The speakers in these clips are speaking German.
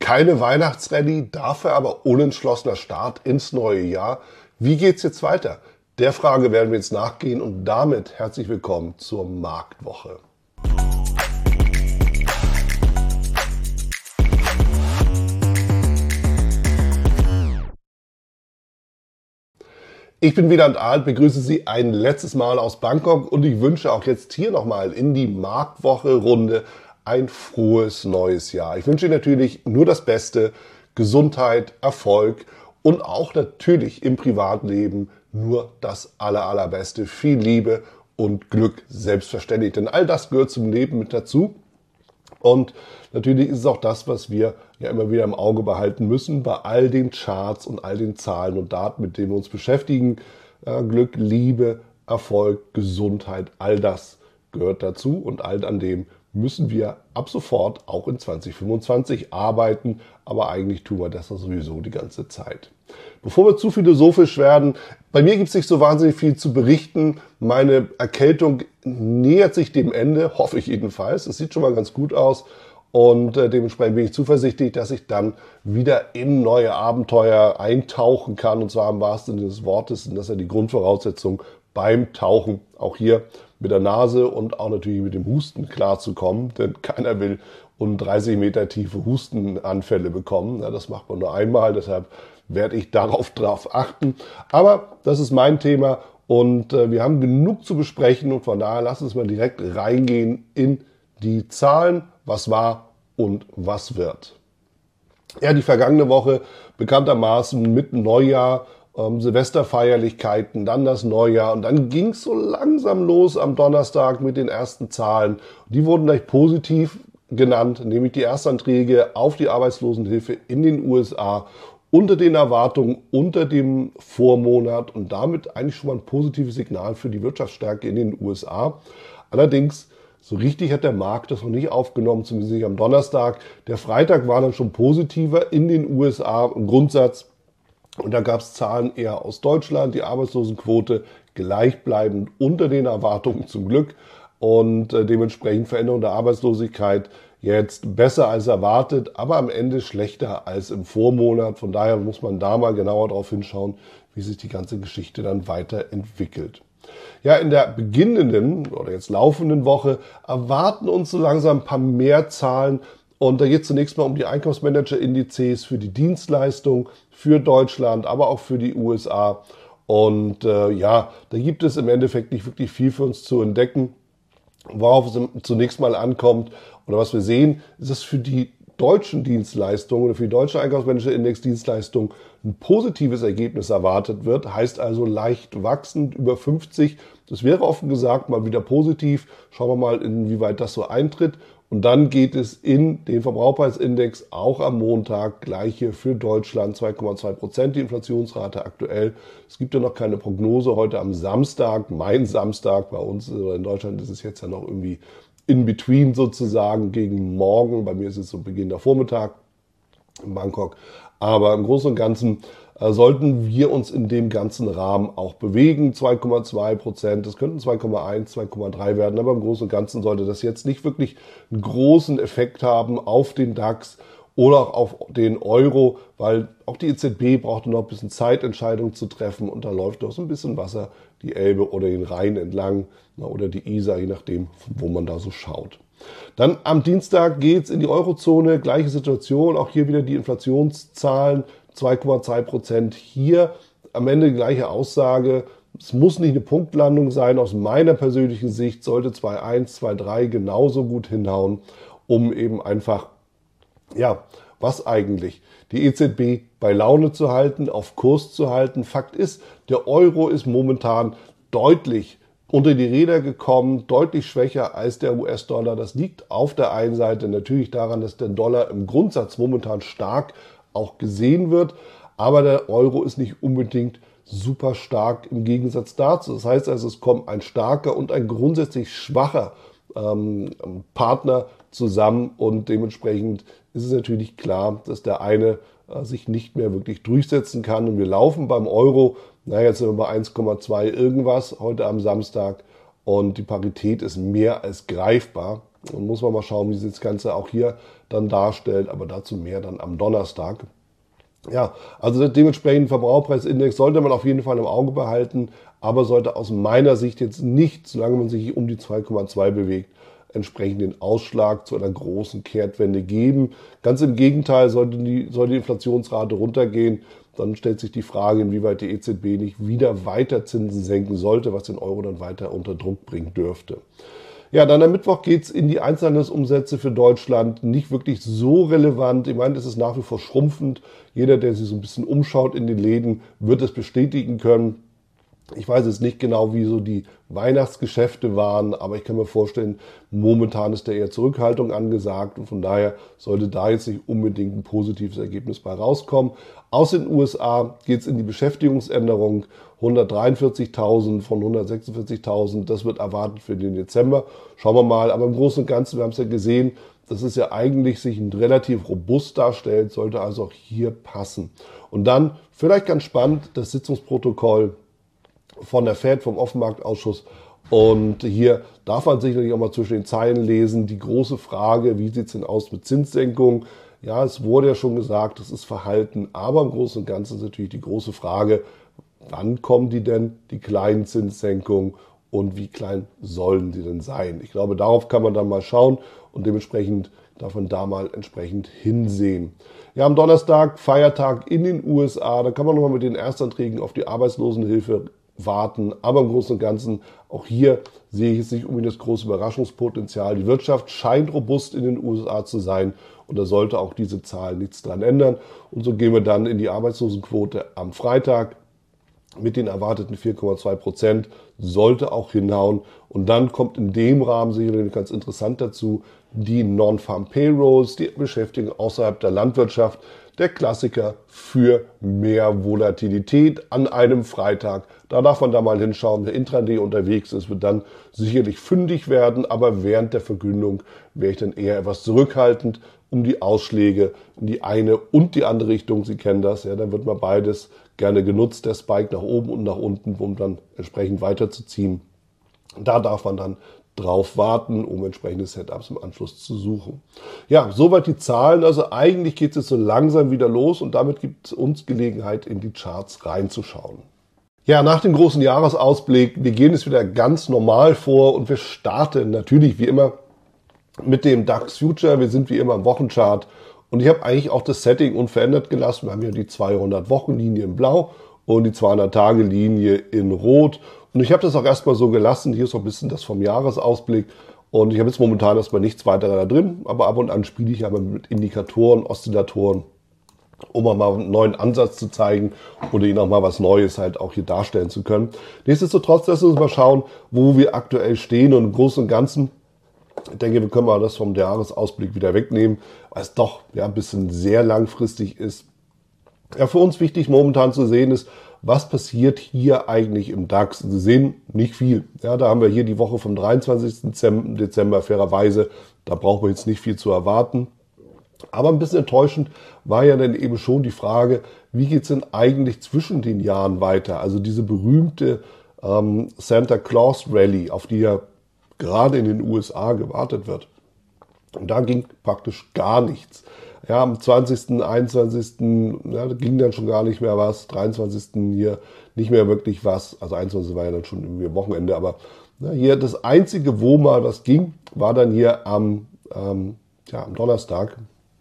Keine Weihnachtsrallye, dafür aber unentschlossener Start ins neue Jahr. Wie geht's jetzt weiter? Der Frage werden wir jetzt nachgehen und damit herzlich willkommen zur Marktwoche. Ich bin Wieland Aalt, begrüße Sie ein letztes Mal aus Bangkok und ich wünsche auch jetzt hier nochmal in die Marktwoche-Runde ein frohes neues Jahr. Ich wünsche Ihnen natürlich nur das Beste, Gesundheit, Erfolg und auch natürlich im Privatleben nur das Allerbeste. Viel Liebe und Glück, selbstverständlich, denn all das gehört zum Leben mit dazu. Und natürlich ist es auch das, was wir ja immer wieder im Auge behalten müssen bei all den Charts und all den Zahlen und Daten, mit denen wir uns beschäftigen. Glück, Liebe, Erfolg, Gesundheit, all das gehört dazu und all an dem müssen wir ab sofort auch in 2025 arbeiten, aber eigentlich tun wir das sowieso die ganze Zeit. Bevor wir zu philosophisch werden, bei mir gibt es nicht so wahnsinnig viel zu berichten. Meine Erkältung nähert sich dem Ende, hoffe ich jedenfalls. Es sieht schon mal ganz gut aus und dementsprechend bin ich zuversichtlich, dass ich dann wieder in neue Abenteuer eintauchen kann und zwar im wahrsten Sinne des Wortes. Und das ist ja die Grundvoraussetzung beim Tauchen, auch hier mit der Nase und auch natürlich mit dem Husten klarzukommen, denn keiner will um 30 Meter tiefe Hustenanfälle bekommen. Ja, das macht man nur einmal, deshalb werde ich darauf achten. Aber das ist mein Thema und wir haben genug zu besprechen und von daher lassen uns mal direkt reingehen in die Zahlen, was war und was wird. Ja, die vergangene Woche bekanntermaßen mit Neujahr, Silvesterfeierlichkeiten, dann das Neujahr und dann ging es so langsam los am Donnerstag mit den ersten Zahlen. Die wurden gleich positiv genannt, nämlich die Erstanträge auf die Arbeitslosenhilfe in den USA unter den Erwartungen, unter dem Vormonat und damit eigentlich schon mal ein positives Signal für die Wirtschaftsstärke in den USA. Allerdings, so richtig hat der Markt das noch nicht aufgenommen, zumindest nicht am Donnerstag. Der Freitag war dann schon positiver in den USA im Grundsatz. Und da gab es Zahlen eher aus Deutschland, die Arbeitslosenquote gleichbleibend unter den Erwartungen zum Glück und dementsprechend Veränderung der Arbeitslosigkeit jetzt besser als erwartet, aber am Ende schlechter als im Vormonat. Von daher muss man da mal genauer drauf hinschauen, wie sich die ganze Geschichte dann weiterentwickelt. Ja, in der beginnenden oder jetzt laufenden Woche erwarten uns so langsam ein paar mehr Zahlen. Und da geht es zunächst mal um die Einkaufsmanager-Indizes für die Dienstleistung, für Deutschland, aber auch für die USA. Und ja, da gibt es im Endeffekt nicht wirklich viel für uns zu entdecken. Worauf es zunächst mal ankommt oder was wir sehen, ist, dass für die deutschen Dienstleistungen oder für die deutsche Einkaufsmanager-Index-Dienstleistung ein positives Ergebnis erwartet wird. Heißt also leicht wachsend, über 50. Das wäre offen gesagt mal wieder positiv. Schauen wir mal, inwieweit das so eintritt. Und dann geht es in den Verbraucherpreisindex auch am Montag, gleiche für Deutschland, 2,2% die Inflationsrate aktuell. Es gibt ja noch keine Prognose heute am Samstag, mein Samstag, bei uns oder in Deutschland ist es jetzt ja noch irgendwie in between sozusagen gegen morgen. Bei mir ist es so Beginn der Vormittag in Bangkok. Aber im Großen und Ganzen sollten wir uns in dem ganzen Rahmen auch bewegen. 2,2%, das könnten 2,1, 2,3 werden, aber im Großen und Ganzen sollte das jetzt nicht wirklich einen großen Effekt haben auf den DAX oder auch auf den Euro, weil auch die EZB braucht noch ein bisschen Zeit, Entscheidungen zu treffen und da läuft noch so ein bisschen Wasser die Elbe oder den Rhein entlang oder die Isar, je nachdem, wo man da so schaut. Dann am Dienstag geht's in die Eurozone, gleiche Situation, auch hier wieder die Inflationszahlen, 2,2%. Hier am Ende die gleiche Aussage. Es muss nicht eine Punktlandung sein. Aus meiner persönlichen Sicht sollte 2,1, 2,3 genauso gut hinhauen, um eben einfach, ja, was eigentlich? Die EZB bei Laune zu halten, auf Kurs zu halten. Fakt ist, der Euro ist momentan deutlich unter die Räder gekommen, deutlich schwächer als der US-Dollar. Das liegt auf der einen Seite natürlich daran, dass der Dollar im Grundsatz momentan stark auch gesehen wird, aber der Euro ist nicht unbedingt super stark im Gegensatz dazu. Das heißt also, es kommt ein starker und ein grundsätzlich schwacher Partner zusammen und dementsprechend ist es natürlich klar, dass der eine sich nicht mehr wirklich durchsetzen kann und wir laufen beim Euro, jetzt sind wir bei 1,2 irgendwas heute am Samstag und die Parität ist mehr als greifbar. Dann muss man mal schauen, wie sich das Ganze auch hier dann darstellt, aber dazu mehr dann am Donnerstag. Ja, also dementsprechend Verbraucherpreisindex sollte man auf jeden Fall im Auge behalten, aber sollte aus meiner Sicht jetzt nicht, solange man sich um die 2,2 bewegt, entsprechend den Ausschlag zu einer großen Kehrtwende geben. Ganz im Gegenteil, sollte die Inflationsrate runtergehen, dann stellt sich die Frage, inwieweit die EZB nicht wieder weiter Zinsen senken sollte, was den Euro dann weiter unter Druck bringen dürfte. Ja, dann am Mittwoch geht's in die Einzelhandelsumsätze für Deutschland. Nicht wirklich so relevant. Ich meine, es ist nach wie vor schrumpfend. Jeder, der sich so ein bisschen umschaut in den Läden, wird es bestätigen können. Ich weiß jetzt nicht genau, wie so die Weihnachtsgeschäfte waren, aber ich kann mir vorstellen, momentan ist da eher Zurückhaltung angesagt und von daher sollte da jetzt nicht unbedingt ein positives Ergebnis bei rauskommen. Aus den USA geht es in die Beschäftigungsänderung, 143.000 von 146.000, das wird erwartet für den Dezember. Schauen wir mal, aber im Großen und Ganzen, wir haben es ja gesehen, dass es ja eigentlich sich relativ robust darstellt, sollte also auch hier passen. Und dann, vielleicht ganz spannend, das Sitzungsprotokoll von der Fed, vom Offenmarktausschuss. Und hier darf man sicherlich auch mal zwischen den Zeilen lesen, die große Frage, wie sieht es denn aus mit Zinssenkungen? Ja, es wurde ja schon gesagt, das ist Verhalten, aber im Großen und Ganzen ist natürlich die große Frage, wann kommen die denn, die kleinen Zinssenkungen und wie klein sollen die denn sein? Ich glaube, darauf kann man dann mal schauen und dementsprechend darf man da mal entsprechend hinsehen. Ja, am Donnerstag, Feiertag in den USA, da kann man nochmal mit den Erstanträgen auf die Arbeitslosenhilfe warten. Aber im Großen und Ganzen, auch hier sehe ich jetzt nicht unbedingt das große Überraschungspotenzial. Die Wirtschaft scheint robust in den USA zu sein und da sollte auch diese Zahl nichts dran ändern. Und so gehen wir dann in die Arbeitslosenquote am Freitag mit den erwarteten 4,2%, sollte auch hinhauen. Und dann kommt in dem Rahmen sicherlich ganz interessant dazu, die Non-Farm Payrolls, die Beschäftigung außerhalb der Landwirtschaft, der Klassiker für mehr Volatilität an einem Freitag. Da darf man da mal hinschauen, wer Intraday unterwegs ist, wird dann sicherlich fündig werden, aber während der Verkündung wäre ich dann eher etwas zurückhaltend, um die Ausschläge in die eine und die andere Richtung, Sie kennen das, ja, dann wird mal beides gerne genutzt, der Spike nach oben und nach unten, um dann entsprechend weiterzuziehen. Da darf man dann drauf warten, um entsprechende Setups im Anschluss zu suchen. Ja, soweit die Zahlen. Also eigentlich geht es jetzt so langsam wieder los und damit gibt es uns Gelegenheit, in die Charts reinzuschauen. Ja, nach dem großen Jahresausblick, wir gehen es wieder ganz normal vor und wir starten natürlich wie immer mit dem DAX Future. Wir sind wie immer im Wochenchart und ich habe eigentlich auch das Setting unverändert gelassen. Wir haben hier die 200-Wochen-Linie in Blau und die 200-Tage-Linie in Rot. Und ich habe das auch erstmal so gelassen. Hier ist noch ein bisschen das vom Jahresausblick. Und ich habe jetzt momentan erstmal nichts weiter da drin. Aber ab und an spiele ich aber mit Indikatoren, Oszillatoren, um mal einen neuen Ansatz zu zeigen oder Ihnen auch mal was Neues halt auch hier darstellen zu können. Nichtsdestotrotz, lassen wir uns mal schauen, wo wir aktuell stehen. Und im Großen und Ganzen, ich denke, wir können mal das vom Jahresausblick wieder wegnehmen, weil es doch ja ein bisschen sehr langfristig ist. Ja, für uns wichtig momentan zu sehen ist, was passiert hier eigentlich im DAX? Sie sehen nicht viel. Ja, da haben wir hier die Woche vom 23. Dezember fairerweise. Da brauchen wir jetzt nicht viel zu erwarten. Aber ein bisschen enttäuschend war ja dann eben schon die Frage, wie geht's denn eigentlich zwischen den Jahren weiter? Also diese berühmte Santa Claus Rally, auf die ja gerade in den USA gewartet wird. Und da ging praktisch gar nichts. Ja, am 20., 21. Ja, da ging dann schon gar nicht mehr was. 23. hier nicht mehr wirklich was. Also 21. war ja dann schon irgendwie Wochenende. Aber ja, hier das Einzige, wo mal was ging, war dann hier am Donnerstag.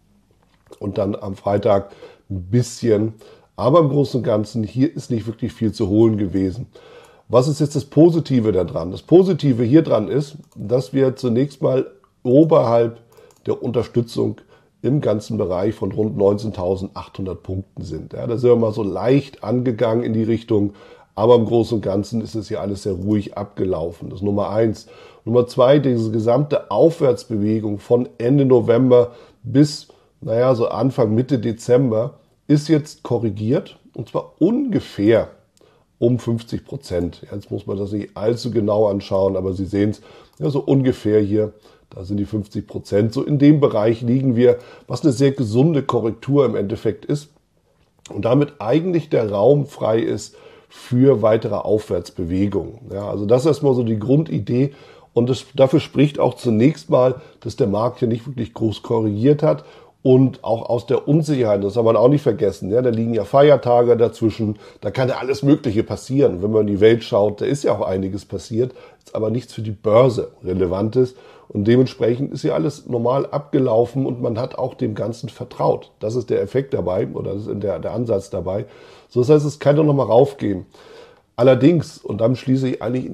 Und dann am Freitag ein bisschen. Aber im Großen und Ganzen, hier ist nicht wirklich viel zu holen gewesen. Was ist jetzt das Positive daran? Das Positive hier dran ist, dass wir zunächst mal oberhalb der Unterstützung im ganzen Bereich von rund 19.800 Punkten sind. Ja, da sind wir mal so leicht angegangen in die Richtung, aber im Großen und Ganzen ist es hier alles sehr ruhig abgelaufen. Das ist Nummer 1. Nummer 2, diese gesamte Aufwärtsbewegung von Ende November bis, so Anfang, Mitte Dezember ist jetzt korrigiert und zwar ungefähr um 50%. Jetzt muss man das nicht allzu genau anschauen, aber Sie sehen es, ja, so ungefähr hier. Da sind die 50%. So in dem Bereich liegen wir, was eine sehr gesunde Korrektur im Endeffekt ist. Und damit eigentlich der Raum frei ist für weitere Aufwärtsbewegungen. Ja, also das ist erstmal so die Grundidee. Und dafür spricht auch zunächst mal, dass der Markt hier nicht wirklich groß korrigiert hat. Und auch aus der Unsicherheit, das soll man auch nicht vergessen, ja, da liegen ja Feiertage dazwischen, da kann ja alles Mögliche passieren. Wenn man in die Welt schaut, da ist ja auch einiges passiert, ist aber nichts für die Börse Relevantes. Und dementsprechend ist ja alles normal abgelaufen und man hat auch dem Ganzen vertraut. Das ist der Effekt dabei oder das ist der Ansatz dabei. So, das heißt, es kann doch nochmal raufgehen. Allerdings, und dann schließe ich eigentlich in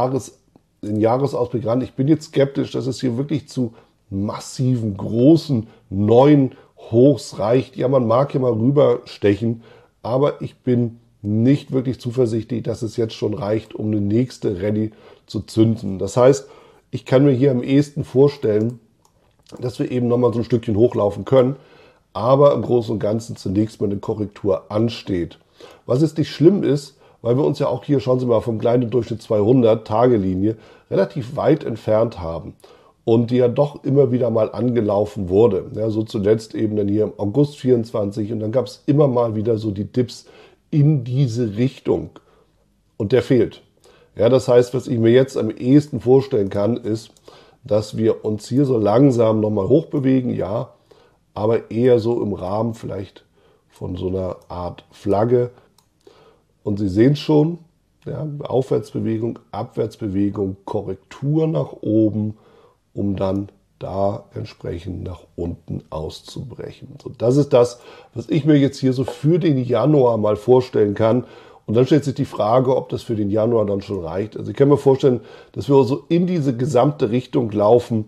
den Jahresausblick ran, ich bin jetzt skeptisch, dass es hier wirklich zu massiven, großen, neuen Hochs reicht. Ja, man mag hier mal rüberstechen, aber ich bin nicht wirklich zuversichtlich, dass es jetzt schon reicht, um eine nächste Rallye zu zünden. Das heißt, ich kann mir hier am ehesten vorstellen, dass wir eben nochmal so ein Stückchen hochlaufen können, aber im Großen und Ganzen zunächst mal eine Korrektur ansteht. Was jetzt nicht schlimm ist, weil wir uns ja auch hier, schauen Sie mal, vom kleinen Durchschnitt 200-Tage-Linie relativ weit entfernt haben und die ja doch immer wieder mal angelaufen wurde. Ja, so zuletzt eben dann hier im August 24 und dann gab es immer mal wieder so die Dips in diese Richtung und der fehlt. Ja, das heißt, was ich mir jetzt am ehesten vorstellen kann, ist, dass wir uns hier so langsam nochmal hochbewegen, ja, aber eher so im Rahmen vielleicht von so einer Art Flagge. Und Sie sehen schon, ja, Aufwärtsbewegung, Abwärtsbewegung, Korrektur nach oben, um dann da entsprechend nach unten auszubrechen. So, das ist das, was ich mir jetzt hier so für den Januar mal vorstellen kann. Und dann stellt sich die Frage, ob das für den Januar dann schon reicht. Also ich kann mir vorstellen, dass wir so in diese gesamte Richtung laufen,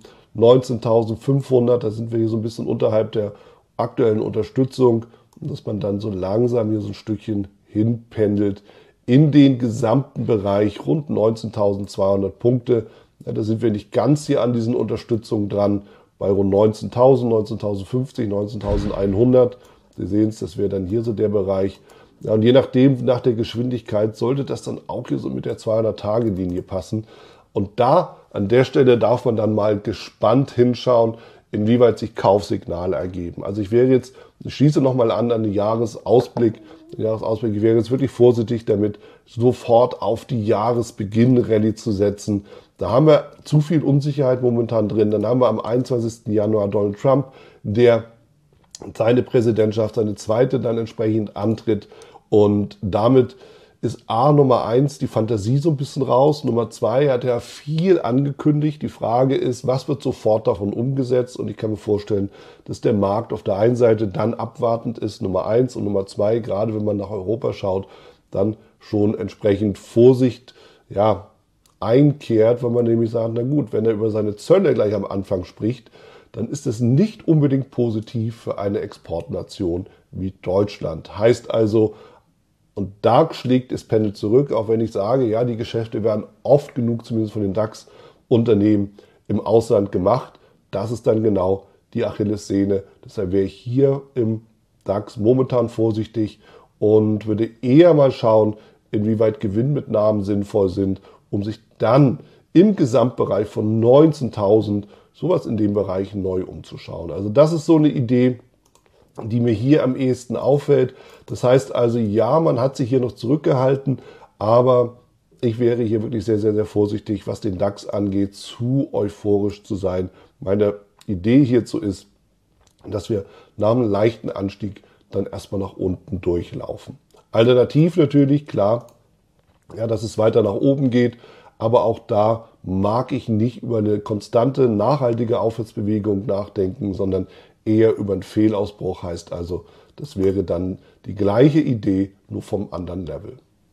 19.500, da sind wir hier so ein bisschen unterhalb der aktuellen Unterstützung, und dass man dann so langsam hier so ein Stückchen hinpendelt in den gesamten Bereich rund 19.200 Punkte. Ja, da sind wir nicht ganz hier an diesen Unterstützungen dran, bei rund 19.000, 19.050, 19.100. Sie sehen es, das wäre dann hier so der Bereich. Ja, und je nachdem, nach der Geschwindigkeit, sollte das dann auch hier so mit der 200-Tage-Linie passen. Und da, an der Stelle darf man dann mal gespannt hinschauen, inwieweit sich Kaufsignale ergeben. Also ich schließe nochmal an den Jahresausblick. Ich wäre jetzt wirklich vorsichtig damit, sofort auf die Jahresbeginn-Rallye zu setzen. Da haben wir zu viel Unsicherheit momentan drin. Dann haben wir am 21. Januar Donald Trump, der seine Präsidentschaft, seine zweite dann entsprechend antritt. Und damit ist Nummer 1 die Fantasie so ein bisschen raus. Nummer 2 hat er viel angekündigt. Die Frage ist, was wird sofort davon umgesetzt? Und ich kann mir vorstellen, dass der Markt auf der einen Seite dann abwartend ist, Nummer 1 und Nummer 2, gerade wenn man nach Europa schaut, dann schon entsprechend Vorsicht, ja, einkehrt, weil man nämlich sagt, na gut, wenn er über seine Zölle gleich am Anfang spricht, dann ist es nicht unbedingt positiv für eine Exportnation wie Deutschland. Heißt also, und da schlägt das Pendel zurück, auch wenn ich sage, ja, die Geschäfte werden oft genug, zumindest von den DAX-Unternehmen, im Ausland gemacht. Das ist dann genau die Achillessehne. Deshalb wäre ich hier im DAX momentan vorsichtig und würde eher mal schauen, inwieweit Gewinnmitnahmen sinnvoll sind, um sich dann im Gesamtbereich von 19.000 sowas in dem Bereich neu umzuschauen. Also das ist so eine Idee, die mir hier am ehesten auffällt. Das heißt also, ja, man hat sich hier noch zurückgehalten, aber ich wäre hier wirklich sehr, sehr, sehr vorsichtig, was den DAX angeht, zu euphorisch zu sein. Meine Idee hierzu ist, dass wir nach einem leichten Anstieg dann erstmal nach unten durchlaufen. Alternativ natürlich, klar, ja, dass es weiter nach oben geht, aber auch da mag ich nicht über eine konstante, nachhaltige Aufwärtsbewegung nachdenken, sondern eher über einen Fehlausbruch. Heißt also, das wäre dann die gleiche Idee, nur vom anderen Level.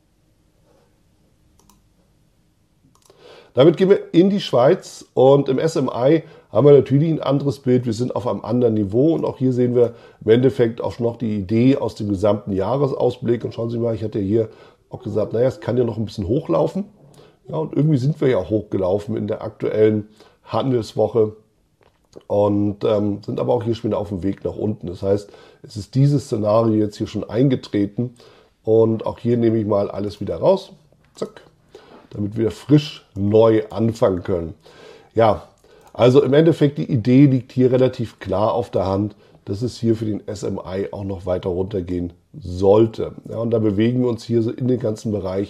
Damit gehen wir in die Schweiz und im SMI haben wir natürlich ein anderes Bild. Wir sind auf einem anderen Niveau und auch hier sehen wir im Endeffekt auch noch die Idee aus dem gesamten Jahresausblick. Und schauen Sie mal, ich hatte hier auch gesagt, naja, es kann ja noch ein bisschen hochlaufen. Ja, und irgendwie sind wir ja auch hochgelaufen in der aktuellen Handelswoche und sind aber auch hier schon wieder auf dem Weg nach unten. Das heißt, es ist dieses Szenario jetzt hier schon eingetreten und auch hier nehme ich mal alles wieder raus, zack, damit wir frisch neu anfangen können. Ja, also im Endeffekt die Idee liegt hier relativ klar auf der Hand, dass es hier für den SMI auch noch weiter runtergehen sollte. Ja, und da bewegen wir uns hier so in den ganzen Bereich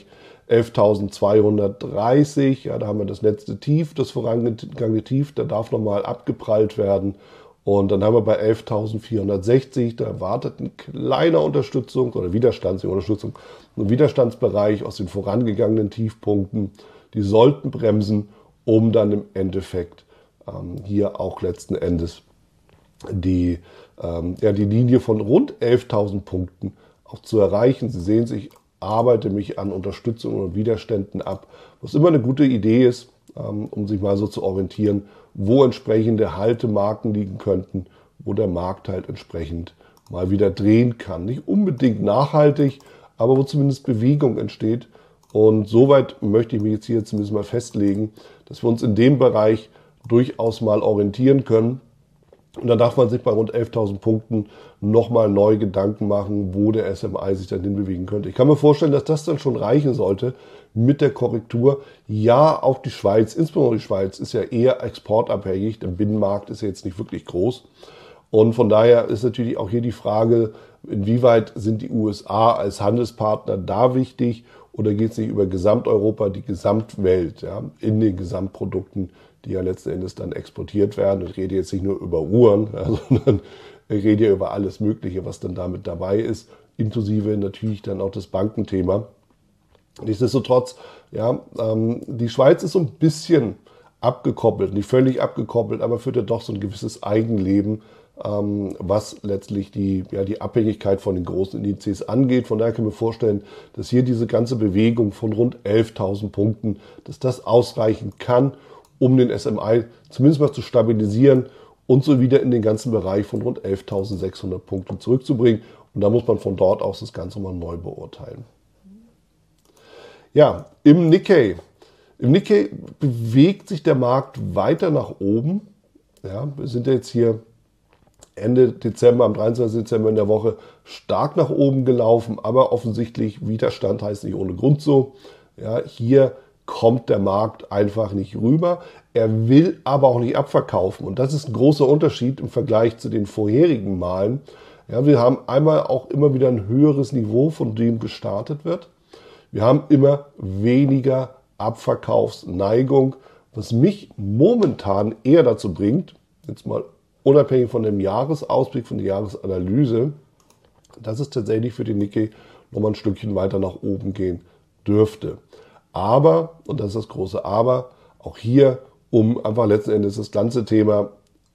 11.230, ja, da haben wir das letzte Tief, das vorangegangene Tief, da darf nochmal abgeprallt werden. Und dann haben wir bei 11.460, da erwartet ein kleiner Unterstützung oder Widerstandsbereich aus den vorangegangenen Tiefpunkten. Die sollten bremsen, um dann im Endeffekt hier auch letzten Endes die Linie von rund 11.000 Punkten auch zu erreichen. Sie sehen, ich arbeite mich an Unterstützung und Widerständen ab, was immer eine gute Idee ist, um sich mal so zu orientieren, wo entsprechende Haltemarken liegen könnten, wo der Markt halt entsprechend mal wieder drehen kann. Nicht unbedingt nachhaltig, aber wo zumindest Bewegung entsteht. Und soweit möchte ich mich jetzt hier zumindest mal festlegen, dass wir uns in dem Bereich durchaus mal orientieren können. Und dann darf man sich bei rund 11.000 Punkten nochmal neu Gedanken machen, wo der SMI sich dann hinbewegen könnte. Ich kann mir vorstellen, dass das dann schon reichen sollte mit der Korrektur. Ja, auch die Schweiz, insbesondere die Schweiz, ist ja eher exportabhängig. Der Binnenmarkt ist ja jetzt nicht wirklich groß. Und von daher ist natürlich auch hier die Frage, inwieweit sind die USA als Handelspartner da wichtig oder geht es nicht über Gesamteuropa, die Gesamtwelt, ja, in den Gesamtprodukten, die ja letzten Endes dann exportiert werden. Ich rede jetzt nicht nur über Uhren, ja, sondern ich rede ja über alles Mögliche, was dann damit dabei ist, inklusive natürlich dann auch das Bankenthema. Nichtsdestotrotz, ja, die Schweiz ist so ein bisschen abgekoppelt, nicht völlig abgekoppelt, aber führt ja doch so ein gewisses Eigenleben, was letztlich die Abhängigkeit von den großen Indizes angeht. Von daher können wir vorstellen, dass hier diese ganze Bewegung von rund 11.000 Punkten, dass das ausreichen kann, um den SMI zumindest mal zu stabilisieren und so wieder in den ganzen Bereich von rund 11.600 Punkten zurückzubringen. Und da muss man von dort aus das Ganze mal neu beurteilen. Ja, im Nikkei bewegt sich der Markt weiter nach oben. Ja, wir sind jetzt hier Ende Dezember, am 23. Dezember in der Woche stark nach oben gelaufen, aber offensichtlich Widerstand heißt nicht ohne Grund so. Ja, hier kommt der Markt einfach nicht rüber. Er will aber auch nicht abverkaufen. Und das ist ein großer Unterschied im Vergleich zu den vorherigen Malen. Ja, wir haben einmal auch immer wieder ein höheres Niveau, von dem gestartet wird. Wir haben immer weniger Abverkaufsneigung, was mich momentan eher dazu bringt, jetzt mal unabhängig von dem Jahresausblick, von der Jahresanalyse, dass es tatsächlich für den Nikkei nochmal ein Stückchen weiter nach oben gehen dürfte. Aber, und das ist das große Aber, auch hier, um einfach letzten Endes das ganze Thema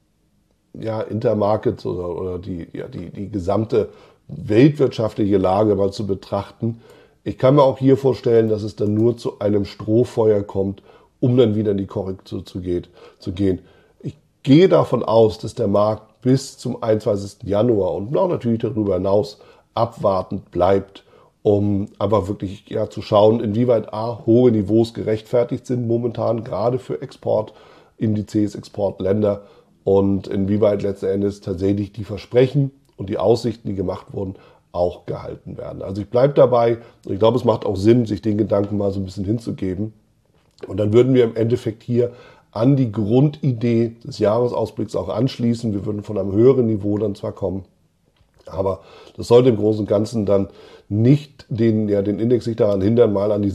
Intermarket oder die gesamte weltwirtschaftliche Lage mal zu betrachten. Ich kann mir auch hier vorstellen, dass es dann nur zu einem Strohfeuer kommt, um dann wieder in die Korrektur zu gehen. Ich gehe davon aus, dass der Markt bis zum 21. Januar und auch natürlich darüber hinaus abwartend bleibt, um einfach wirklich zu schauen, inwieweit hohe Niveaus gerechtfertigt sind momentan, gerade für Exportindizes, Exportländer und inwieweit letzten Endes tatsächlich die Versprechen und die Aussichten, die gemacht wurden, auch gehalten werden. Also ich bleibe dabei und ich glaube, es macht auch Sinn, sich den Gedanken mal so ein bisschen hinzugeben. Und dann würden wir im Endeffekt hier an die Grundidee des Jahresausblicks auch anschließen. Wir würden von einem höheren Niveau dann zwar kommen, aber das sollte im Großen und Ganzen dann nicht den Index nicht daran hindern, mal an die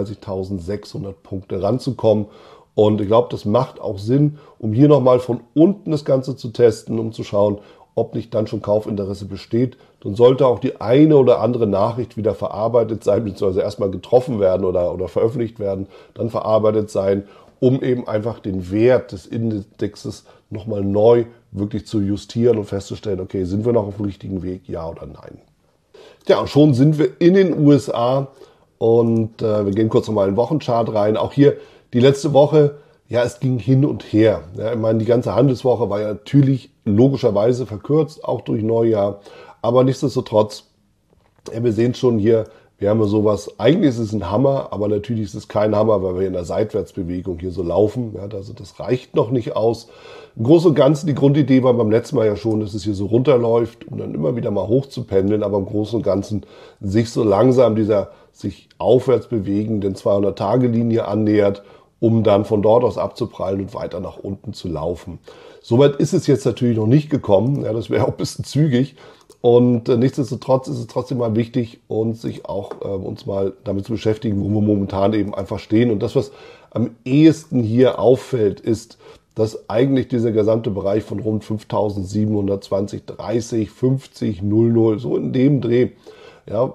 37.600 Punkte ranzukommen. Und ich glaube, das macht auch Sinn, um hier nochmal von unten das Ganze zu testen, um zu schauen, ob nicht dann schon Kaufinteresse besteht. Dann sollte auch die eine oder andere Nachricht wieder verarbeitet sein, beziehungsweise erstmal getroffen werden oder veröffentlicht werden, dann verarbeitet sein, um eben einfach den Wert des Indexes nochmal neu wirklich zu justieren und festzustellen, okay, sind wir noch auf dem richtigen Weg, ja oder nein. Ja, und schon sind wir in den USA und wir gehen kurz nochmal in den Wochenchart rein. Auch hier die letzte Woche, es ging hin und her. Ja, ich meine, die ganze Handelswoche war ja natürlich logischerweise verkürzt, auch durch Neujahr. Aber nichtsdestotrotz, wir sehen schon hier, wir haben ja sowas, eigentlich ist es ein Hammer, aber natürlich ist es kein Hammer, weil wir in der Seitwärtsbewegung hier so laufen. Ja, also das reicht noch nicht aus. Im Großen und Ganzen, die Grundidee war beim letzten Mal ja schon, dass es hier so runterläuft, um dann immer wieder mal hoch zu pendeln, aber im Großen und Ganzen sich so langsam dieser sich aufwärts bewegenden 200-Tage-Linie annähert, um dann von dort aus abzuprallen und weiter nach unten zu laufen. Soweit ist es jetzt natürlich noch nicht gekommen. Ja, das wäre auch ein bisschen zügig. Und nichtsdestotrotz ist es trotzdem mal wichtig, uns mal damit zu beschäftigen, wo wir momentan eben einfach stehen. Und das, was am ehesten hier auffällt, ist, dass eigentlich dieser gesamte Bereich von rund 5.720, 30, 50, 00, so in dem Dreh, ja,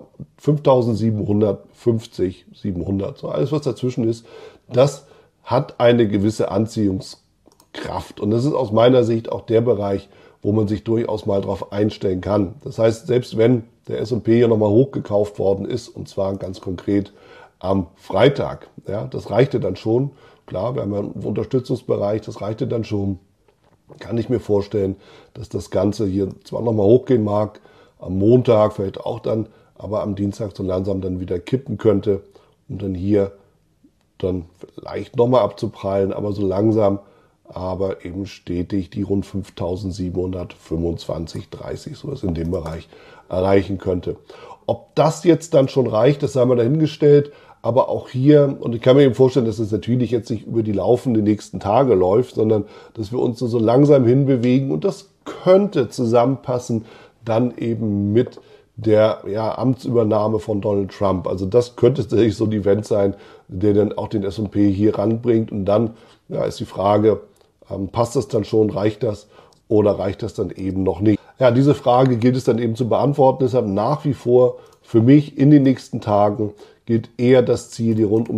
5.750, 700, so alles, was dazwischen ist, das hat eine gewisse Anziehungskraft. Und das ist aus meiner Sicht auch der Bereich, wo man sich durchaus mal drauf einstellen kann. Das heißt, selbst wenn der S&P hier nochmal hochgekauft worden ist, und zwar ganz konkret am Freitag, ja, das reichte dann schon. Klar, wir haben einen Unterstützungsbereich, das reichte dann schon. Kann ich mir vorstellen, dass das Ganze hier zwar nochmal hochgehen mag, am Montag vielleicht auch dann, aber am Dienstag so langsam dann wieder kippen könnte, um dann hier dann vielleicht nochmal abzuprallen, aber so langsam, aber eben stetig die rund 5.725, 30, sowas in dem Bereich erreichen könnte. Ob das jetzt dann schon reicht, das sei mal dahingestellt, aber auch hier, und ich kann mir eben vorstellen, dass es natürlich jetzt nicht über die laufenden nächsten Tage läuft, sondern dass wir uns so langsam hinbewegen und das könnte zusammenpassen dann eben mit der Amtsübernahme von Donald Trump. Also das könnte tatsächlich so ein Event sein, der dann auch den S&P hier ranbringt. Und dann ist die Frage, passt das dann schon, reicht das oder reicht das dann eben noch nicht? Ja, diese Frage gilt es dann eben zu beantworten. Deshalb nach wie vor für mich in den nächsten Tagen gilt eher das Ziel, die rund um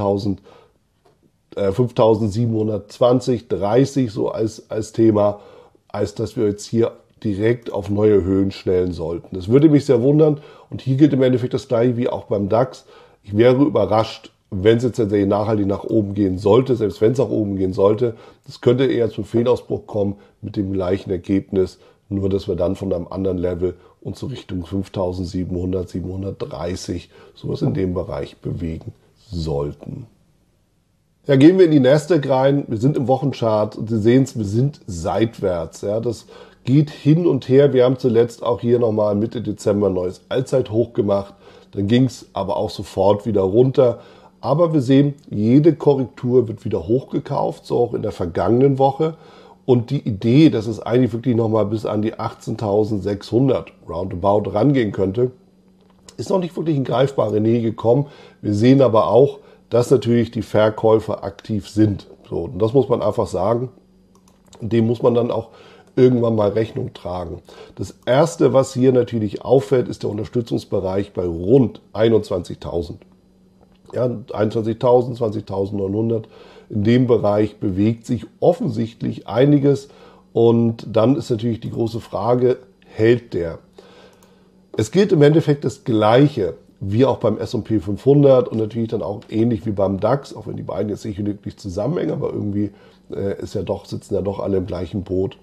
5.720, 30 so als Thema, als dass wir jetzt hier direkt auf neue Höhen schnellen sollten. Das würde mich sehr wundern und hier gilt im Endeffekt das gleiche wie auch beim DAX. Ich wäre überrascht, wenn es jetzt tatsächlich nachhaltig nach oben gehen sollte, selbst wenn es nach oben gehen sollte. Das könnte eher zum Fehlausbruch kommen mit dem gleichen Ergebnis, nur dass wir dann von einem anderen Level uns so Richtung 5.700, 730, sowas in dem Bereich bewegen sollten. Ja, gehen wir in die Nasdaq rein. Wir sind im Wochenchart und Sie sehen es, wir sind seitwärts. Ja, das geht hin und her. Wir haben zuletzt auch hier nochmal Mitte Dezember ein neues Allzeithoch gemacht. Dann ging es aber auch sofort wieder runter. Aber wir sehen, jede Korrektur wird wieder hochgekauft, so auch in der vergangenen Woche. Und die Idee, dass es eigentlich wirklich nochmal bis an die 18.600 roundabout rangehen könnte, ist noch nicht wirklich in greifbare Nähe gekommen. Wir sehen aber auch, dass natürlich die Verkäufer aktiv sind. So, und das muss man einfach sagen. Dem muss man dann auch irgendwann mal Rechnung tragen. Das Erste, was hier natürlich auffällt, ist der Unterstützungsbereich bei rund 21.000. Ja, 21.000, 20.900. In dem Bereich bewegt sich offensichtlich einiges. Und dann ist natürlich die große Frage, hält der? Es gilt im Endeffekt das Gleiche wie auch beim S&P 500 und natürlich dann auch ähnlich wie beim DAX, auch wenn die beiden jetzt nicht wirklich zusammenhängen, aber irgendwie sitzen ja doch alle im gleichen Boot.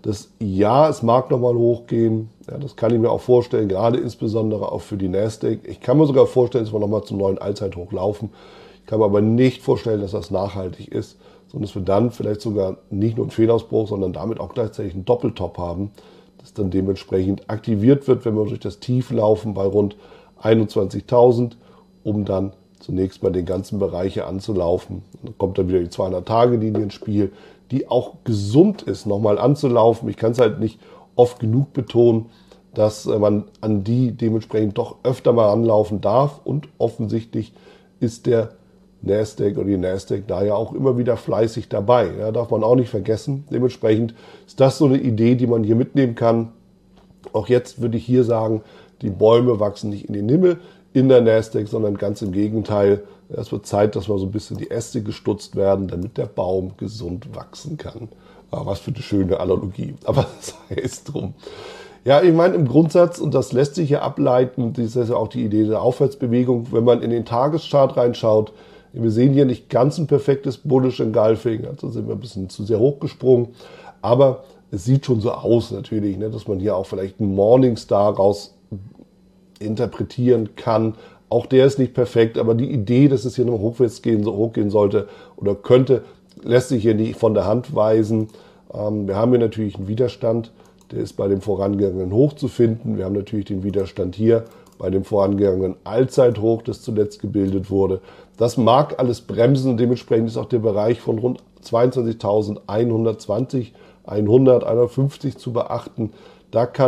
Es mag nochmal hochgehen, ja, das kann ich mir auch vorstellen, gerade insbesondere auch für die Nasdaq. Ich kann mir sogar vorstellen, dass wir nochmal zum neuen Allzeithoch laufen. Ich kann mir aber nicht vorstellen, dass das nachhaltig ist, sondern dass wir dann vielleicht sogar nicht nur einen Fehlausbruch, sondern damit auch gleichzeitig einen Doppeltop haben, das dann dementsprechend aktiviert wird, wenn wir durch das Tief laufen bei rund 21.000, um dann zunächst mal den ganzen Bereich hier anzulaufen. Dann kommt dann wieder die 200-Tage-Linie ins Spiel, die auch gesund ist, nochmal anzulaufen. Ich kann es halt nicht oft genug betonen, dass man an die dementsprechend doch öfter mal anlaufen darf. Und offensichtlich ist der Nasdaq oder die Nasdaq da ja auch immer wieder fleißig dabei. Ja, darf man auch nicht vergessen. Dementsprechend ist das so eine Idee, die man hier mitnehmen kann. Auch jetzt würde ich hier sagen, die Bäume wachsen nicht in den Himmel in der Nasdaq, sondern ganz im Gegenteil. Es wird Zeit, dass mal so ein bisschen die Äste gestutzt werden, damit der Baum gesund wachsen kann. Was für eine schöne Analogie. Aber sei es drum. Ja, ich meine im Grundsatz, und das lässt sich ja ableiten, das ist ja auch die Idee der Aufwärtsbewegung, wenn man in den Tageschart reinschaut, wir sehen hier nicht ganz ein perfektes Bullish Engulfing, also sind wir ein bisschen zu sehr hochgesprungen, aber es sieht schon so aus natürlich, dass man hier auch vielleicht einen Morningstar raus interpretieren kann. Auch der ist nicht perfekt, aber die Idee, dass es hier noch hochgehen sollte oder könnte, lässt sich hier nicht von der Hand weisen. Wir haben hier natürlich einen Widerstand, der ist bei dem vorangegangenen Hoch zu finden. Wir haben natürlich den Widerstand hier bei dem vorangegangenen Allzeithoch, das zuletzt gebildet wurde. Das mag alles bremsen und dementsprechend ist auch der Bereich von rund 22.120, 100, 150 zu beachten. Da kann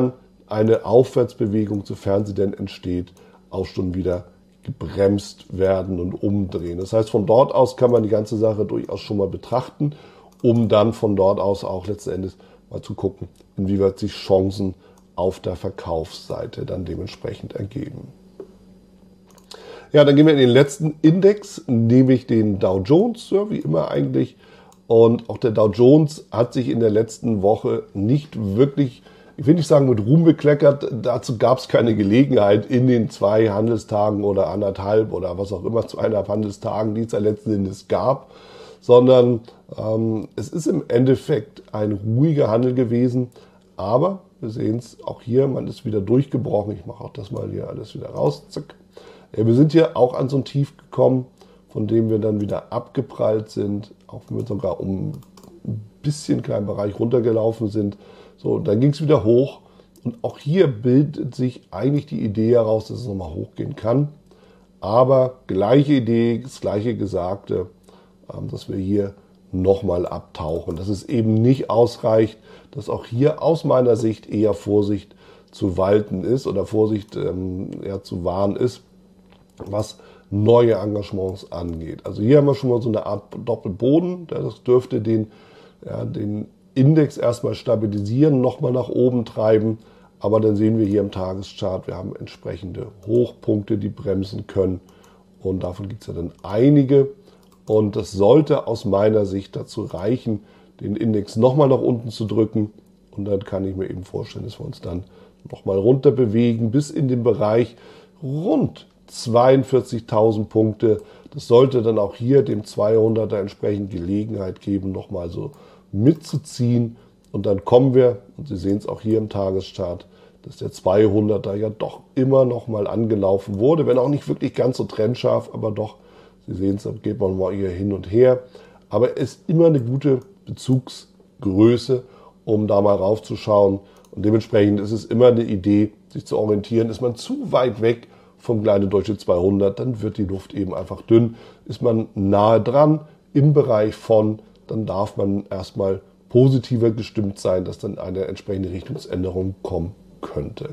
eine Aufwärtsbewegung, sofern sie denn entsteht, auch schon wieder gebremst werden und umdrehen. Das heißt, von dort aus kann man die ganze Sache durchaus schon mal betrachten, um dann von dort aus auch letzten Endes mal zu gucken, inwieweit sich Chancen auf der Verkaufsseite dann dementsprechend ergeben. Ja, dann gehen wir in den letzten Index, nämlich den Dow Jones, ja, wie immer eigentlich. Und auch der Dow Jones hat sich in der letzten Woche nicht wirklich, ich will nicht sagen mit Ruhm bekleckert, dazu gab es keine Gelegenheit in den 2 Handelstagen oder 1,5 oder was auch immer, 2,5 Handelstagen, die es ja letzten Endes gab, sondern es ist im Endeffekt ein ruhiger Handel gewesen, aber wir sehen es auch hier, man ist wieder durchgebrochen. Ich mache auch das mal hier alles wieder raus, zack. Ja, wir sind hier auch an so ein Tief gekommen, von dem wir dann wieder abgeprallt sind, auch wenn wir sogar um ein bisschen kleinen Bereich runtergelaufen sind. So, dann ging es wieder hoch und auch hier bildet sich eigentlich die Idee heraus, dass es nochmal hochgehen kann. Aber gleiche Idee, das gleiche Gesagte, dass wir hier nochmal abtauchen. Dass es eben nicht ausreicht, dass auch hier aus meiner Sicht eher Vorsicht zu walten ist oder Vorsicht zu wahren ist, was neue Engagements angeht. Also hier haben wir schon mal so eine Art Doppelboden. Das dürfte den Index erstmal stabilisieren, nochmal nach oben treiben. Aber dann sehen wir hier im Tageschart, wir haben entsprechende Hochpunkte, die bremsen können. Und davon gibt es ja dann einige. Und das sollte aus meiner Sicht dazu reichen, den Index nochmal nach unten zu drücken. Und dann kann ich mir eben vorstellen, dass wir uns dann nochmal runter bewegen bis in den Bereich rund 42.000 Punkte. Das sollte dann auch hier dem 200er entsprechend Gelegenheit geben, nochmal so mitzuziehen. Und dann kommen wir, und Sie sehen es auch hier im Tageschart, dass der 200er ja doch immer nochmal angelaufen wurde. Wenn auch nicht wirklich ganz so trennscharf, aber doch, Sie sehen es, da geht man mal hier hin und her. Aber es ist immer eine gute Bezugsgröße, um da mal raufzuschauen. Und dementsprechend ist es immer eine Idee, sich zu orientieren. Ist man zu weit weg vom kleinen deutsche 200, dann wird die Luft eben einfach dünn. Ist man nahe dran im Bereich von, dann darf man erstmal positiver gestimmt sein, dass dann eine entsprechende Richtungsänderung kommen könnte.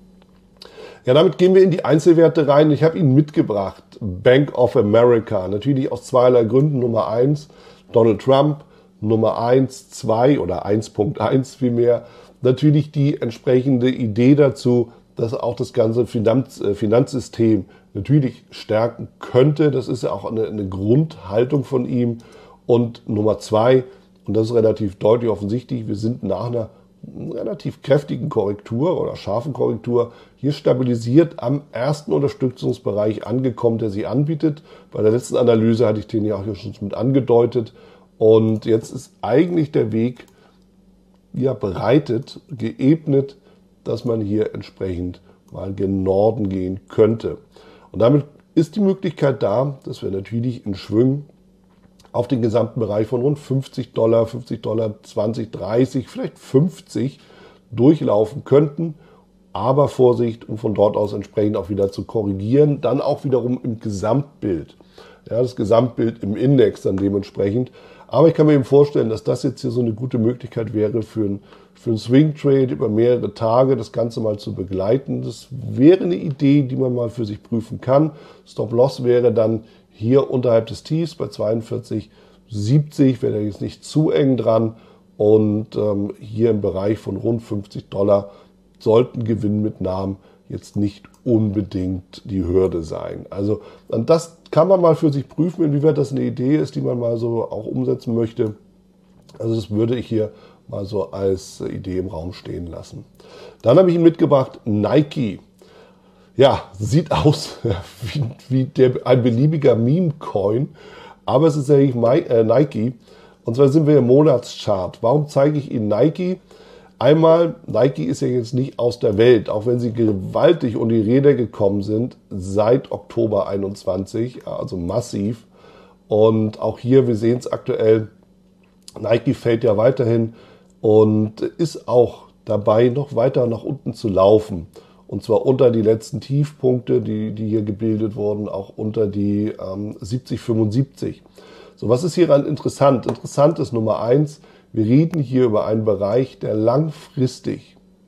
Ja, damit gehen wir in die Einzelwerte rein. Ich habe Ihnen mitgebracht Bank of America, natürlich aus zweierlei Gründen. Nummer 1, Donald Trump, Nummer 1, 2 oder 1.1 vielmehr. Natürlich die entsprechende Idee dazu, dass auch das ganze Finanzsystem natürlich stärken könnte. Das ist ja auch eine Grundhaltung von ihm. Und Nummer 2, und das ist relativ deutlich offensichtlich, wir sind nach einer relativ kräftigen Korrektur oder scharfen Korrektur hier stabilisiert am ersten Unterstützungsbereich angekommen, der sie anbietet. Bei der letzten Analyse hatte ich den ja auch hier schon mit angedeutet. Und jetzt ist eigentlich der Weg ja bereitet, geebnet, dass man hier entsprechend mal gen Norden gehen könnte. Und damit ist die Möglichkeit da, dass wir natürlich in Schwüngen auf den gesamten Bereich von rund $50, $50, 20, 30, vielleicht 50 durchlaufen könnten. Aber Vorsicht, um von dort aus entsprechend auch wieder zu korrigieren. Dann auch wiederum im Gesamtbild. Ja, das Gesamtbild im Index dann dementsprechend. Aber ich kann mir eben vorstellen, dass das jetzt hier so eine gute Möglichkeit wäre für einen Swing Trade über mehrere Tage, das Ganze mal zu begleiten. Das wäre eine Idee, die man mal für sich prüfen kann. Stop Loss wäre dann hier unterhalb des Tiefs bei 42,70, wäre da jetzt nicht zu eng dran. Und hier im Bereich von rund $50 sollten Gewinnmitnahmen jetzt nicht unbedingt die Hürde sein. Also das kann man mal für sich prüfen, inwieweit das eine Idee ist, die man mal so auch umsetzen möchte. Also das würde ich hier mal so als Idee im Raum stehen lassen. Dann habe ich Ihnen mitgebracht Nike. Ja, sieht aus wie ein beliebiger Meme-Coin, aber es ist eigentlich Nike. Und zwar sind wir im Monatschart. Warum zeige ich Ihnen Nike? Einmal, Nike ist ja jetzt nicht aus der Welt, auch wenn sie gewaltig um die Räder gekommen sind seit Oktober 21, also massiv. Und auch hier, wir sehen es aktuell, Nike fällt ja weiterhin und ist auch dabei, noch weiter nach unten zu laufen. Und zwar unter die letzten Tiefpunkte, die hier gebildet wurden, auch unter die 70,75. So, was ist hieran interessant? Interessant ist Nummer 1, wir reden hier über einen Bereich, der langfristig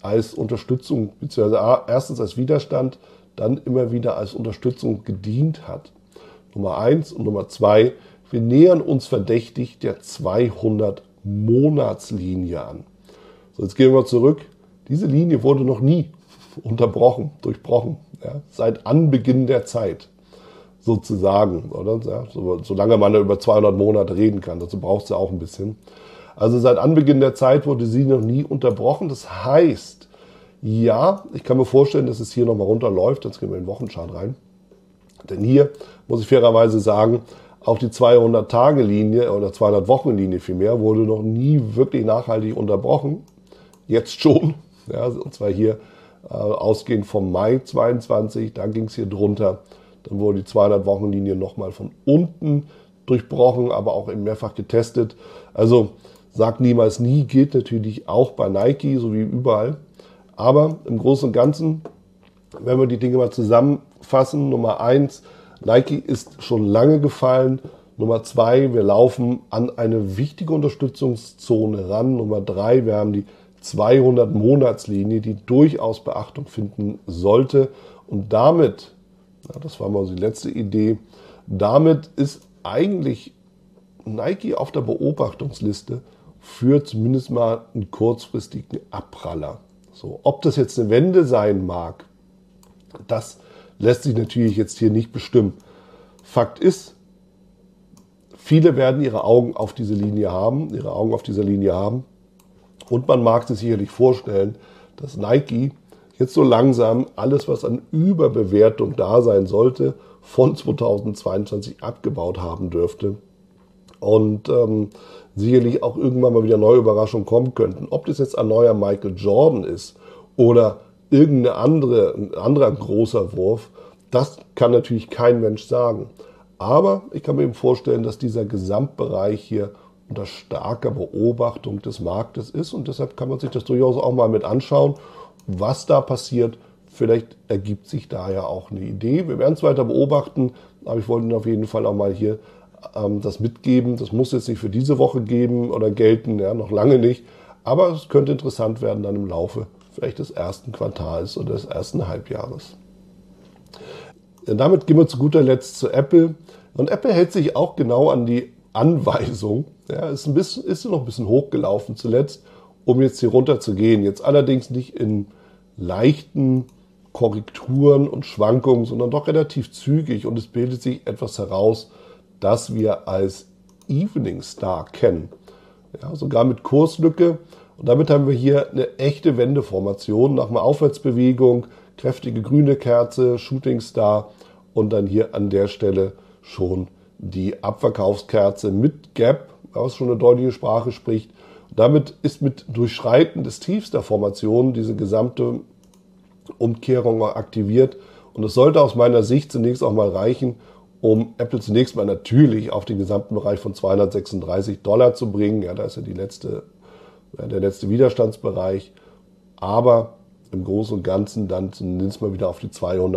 als Unterstützung, beziehungsweise erstens als Widerstand, dann immer wieder als Unterstützung gedient hat. Nummer 1 und Nummer 2, wir nähern uns verdächtig der 200-Monatslinie an. So, jetzt gehen wir zurück. Diese Linie wurde noch nie durchbrochen, ja, seit Anbeginn der Zeit sozusagen, oder? Ja, solange man da über 200 Monate reden kann, dazu braucht es ja auch ein bisschen. Also seit Anbeginn der Zeit wurde sie noch nie unterbrochen. Das heißt, ja, ich kann mir vorstellen, dass es hier nochmal runterläuft. Jetzt gehen wir in den Wochenchart rein. Denn hier muss ich fairerweise sagen, auch die 200-Tage-Linie oder 200-Wochen-Linie vielmehr wurde noch nie wirklich nachhaltig unterbrochen. Jetzt schon, ja, und zwar hier ausgehend vom Mai 22, da ging es hier drunter. Dann wurde die 200-Wochen-Linie nochmal von unten durchbrochen, aber auch eben mehrfach getestet. Also sagt niemals nie, gilt natürlich auch bei Nike, so wie überall. Aber im Großen und Ganzen, wenn wir die Dinge mal zusammenfassen, Nummer 1, Nike ist schon lange gefallen. Nummer 2, wir laufen an eine wichtige Unterstützungszone ran. Nummer 3, wir haben die 200-Monatslinie, die durchaus Beachtung finden sollte. Und damit, ja, das war mal die letzte Idee, damit ist eigentlich Nike auf der Beobachtungsliste für zumindest mal einen kurzfristigen Abpraller. So, ob das jetzt eine Wende sein mag, das lässt sich natürlich jetzt hier nicht bestimmen. Fakt ist, viele werden ihre Augen auf dieser Linie haben. Und man mag sich sicherlich vorstellen, dass Nike jetzt so langsam alles, was an Überbewertung da sein sollte, von 2022 abgebaut haben dürfte. Und sicherlich auch irgendwann mal wieder neue Überraschungen kommen könnten. Ob das jetzt ein neuer Michael Jordan ist oder ein anderer großer Wurf, das kann natürlich kein Mensch sagen. Aber ich kann mir eben vorstellen, dass dieser Gesamtbereich hier unter starker Beobachtung des Marktes ist. Und deshalb kann man sich das durchaus auch mal mit anschauen, was da passiert. Vielleicht ergibt sich da ja auch eine Idee. Wir werden es weiter beobachten, aber ich wollte Ihnen auf jeden Fall auch mal hier das mitgeben. Das muss jetzt nicht für diese Woche geben oder gelten, ja, noch lange nicht. Aber es könnte interessant werden dann im Laufe vielleicht des ersten Quartals oder des ersten Halbjahres. Ja, damit gehen wir zu guter Letzt zu Apple. Und Apple hält sich auch genau an die Anweisung. Ja, ist noch ein bisschen hochgelaufen zuletzt, um jetzt hier runter zu gehen. Jetzt allerdings nicht in leichten Korrekturen und Schwankungen, sondern doch relativ zügig. Und es bildet sich etwas heraus, das wir als Evening Star kennen. Ja, sogar mit Kurslücke. Und damit haben wir hier eine echte Wendeformation nach einer Aufwärtsbewegung, kräftige grüne Kerze, Shooting Star und dann hier an der Stelle schon die Abverkaufskerze mit Gap, was schon eine deutliche Sprache spricht. Und damit ist mit Durchschreiten des Tiefs der Formation diese gesamte Umkehrung aktiviert. Und es sollte aus meiner Sicht zunächst auch mal reichen, um Apple zunächst mal natürlich auf den gesamten Bereich von $236 zu bringen. Ja, da ist ja der letzte Widerstandsbereich. Aber im Großen und Ganzen dann zumindest mal wieder auf die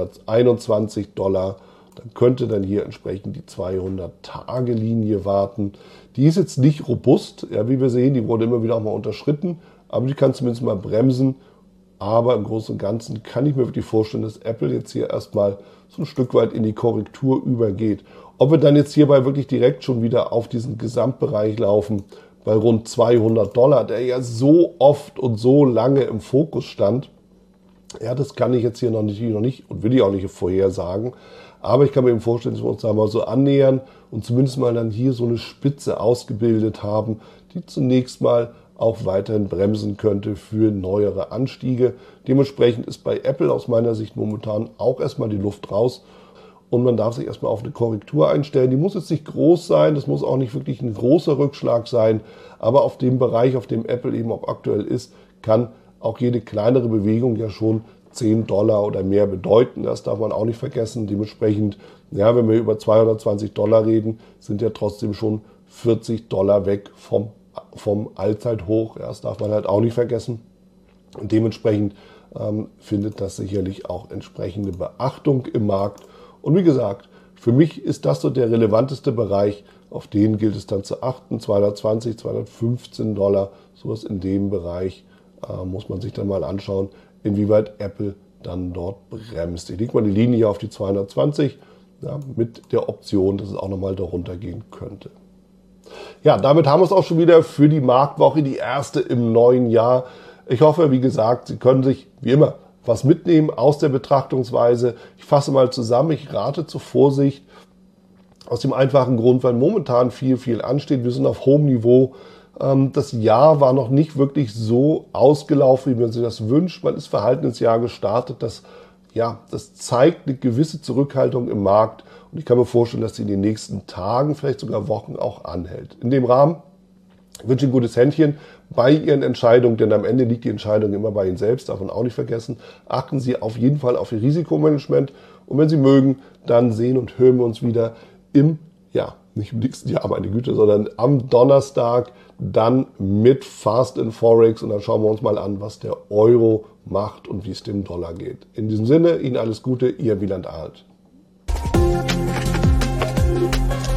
$221. Dann könnte dann hier entsprechend die 200-Tage-Linie warten. Die ist jetzt nicht robust, ja, wie wir sehen, die wurde immer wieder auch mal unterschritten, aber die kann zumindest mal bremsen. Aber im Großen und Ganzen kann ich mir wirklich vorstellen, dass Apple jetzt hier erstmal so ein Stück weit in die Korrektur übergeht. Ob wir dann jetzt hierbei wirklich direkt schon wieder auf diesen Gesamtbereich laufen, bei rund $200, der ja so oft und so lange im Fokus stand, ja, das kann ich jetzt hier noch nicht und will ich auch nicht vorhersagen. Aber ich kann mir eben vorstellen, dass wir uns da mal so annähern und zumindest mal dann hier so eine Spitze ausgebildet haben, die zunächst mal auch weiterhin bremsen könnte für neuere Anstiege. Dementsprechend ist bei Apple aus meiner Sicht momentan auch erstmal die Luft raus und man darf sich erstmal auf eine Korrektur einstellen. Die muss jetzt nicht groß sein, das muss auch nicht wirklich ein großer Rückschlag sein, aber auf dem Bereich, auf dem Apple eben auch aktuell ist, kann auch jede kleinere Bewegung ja schon $10 oder mehr bedeuten. Das darf man auch nicht vergessen. Dementsprechend, ja, wenn wir über $220 reden, sind ja trotzdem schon $40 weg vom Allzeithoch. Ja, das darf man halt auch nicht vergessen. Und dementsprechend findet das sicherlich auch entsprechende Beachtung im Markt. Und wie gesagt, für mich ist das so der relevanteste Bereich. Auf den gilt es dann zu achten. $220, $215, sowas in dem Bereich muss man sich dann mal anschauen, inwieweit Apple dann dort bremst. Ich lege mal die Linie hier auf die 220, ja, mit der Option, dass es auch nochmal darunter gehen könnte. Ja, damit haben wir es auch schon wieder für die Marktwoche, die erste im neuen Jahr. Ich hoffe, wie gesagt, Sie können sich wie immer was mitnehmen aus der Betrachtungsweise. Ich fasse mal zusammen, ich rate zur Vorsicht aus dem einfachen Grund, weil momentan viel ansteht. Wir sind auf hohem Niveau. Das Jahr war noch nicht wirklich so ausgelaufen, wie man sich das wünscht. Man ist verhalten ins Jahr gestartet. Das zeigt eine gewisse Zurückhaltung im Markt. Und ich kann mir vorstellen, dass sie in den nächsten Tagen, vielleicht sogar Wochen auch anhält. In dem Rahmen wünsche ich ein gutes Händchen bei Ihren Entscheidungen, denn am Ende liegt die Entscheidung immer bei Ihnen selbst, darf man auch nicht vergessen. Achten Sie auf jeden Fall auf Ihr Risikomanagement und wenn Sie mögen, dann sehen und hören wir uns wieder nicht im nächsten Jahr, meine Güte, sondern am Donnerstag dann mit Fast in Forex und dann schauen wir uns mal an, was der Euro macht und wie es dem Dollar geht. In diesem Sinne, Ihnen alles Gute, Ihr Wieland Alt.